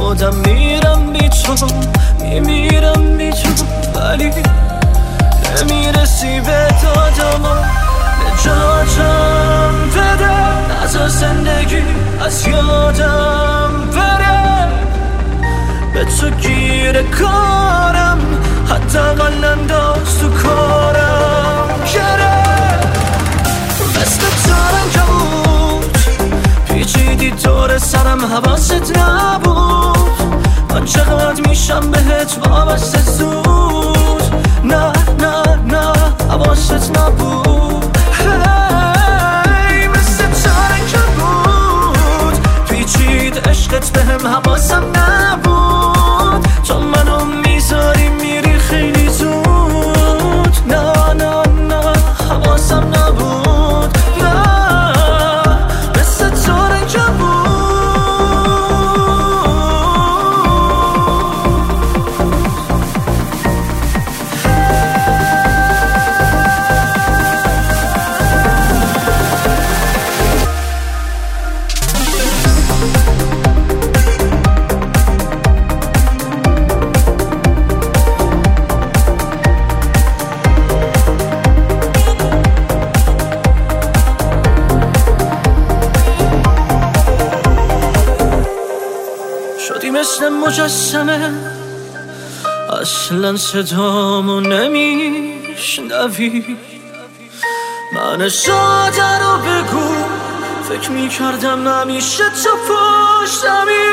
خودم میرم بی تو، میمیرم بی تو، ولی نمیرسی به داداما. نجاتم بده، نذار زندگی از یادم بره، به تو گیر کارم، حداقل انداز تو کارم گره. مثل ترنگود پیچیدی دور سرم، حواست نبود من چقدر میشم بهت وابسته زود. نه نه نه حواست نبود. هی مثل ترنگود پیچید عشقت بهم، حواسم نبود تو منو میذاری میری خیلی زود. نه نه نه حواسم نبود. نه مثل ترنگود. شدی مثل مجسمه، اصلا صدامو نمیشنوی. من ساده رو بگو، فکر میکردم همیشه تو پشتمی.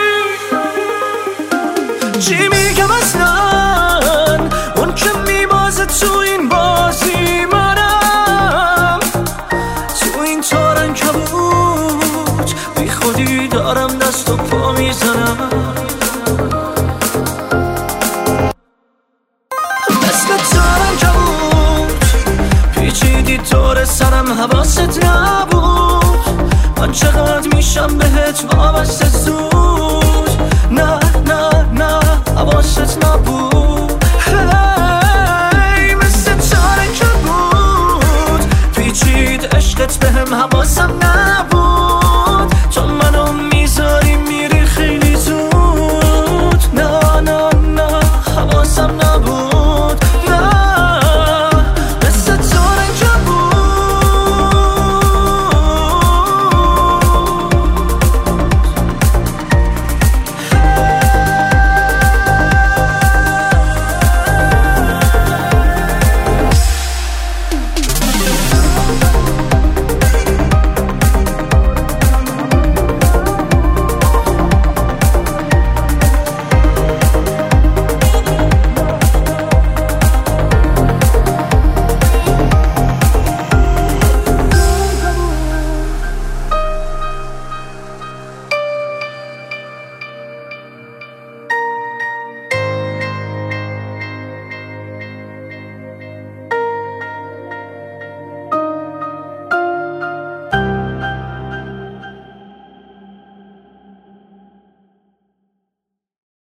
چی میگم اصلا، اون که میبازه تو این بازی منم. تو این تارن کبود بی خودی دارم دست و پا میزنم. مثل تارن کبود پیچیدی دور سرم، حواست نبود من چقدر میشم بهت وابسته زود.